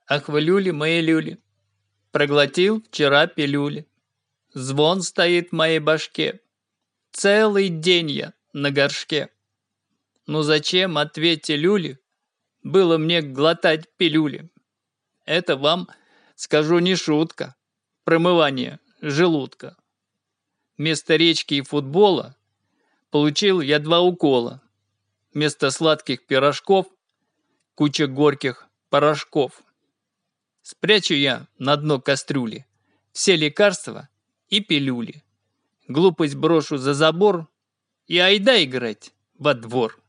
Ах вы люли, мои люли, проглотил вчера пилюли. Звон стоит в моей башке, целый день я на горшке. Ну зачем, ответьте, люли, было мне глотать пилюли? Это вам, скажу, не шутка, промывание желудка. Вместо речки и футбола получил я 2 укола. Вместо сладких пирожков куча горьких порошков. Спрячу я на дно кастрюли все лекарства и пилюли. Глупость брошу за забор и айда играть во двор.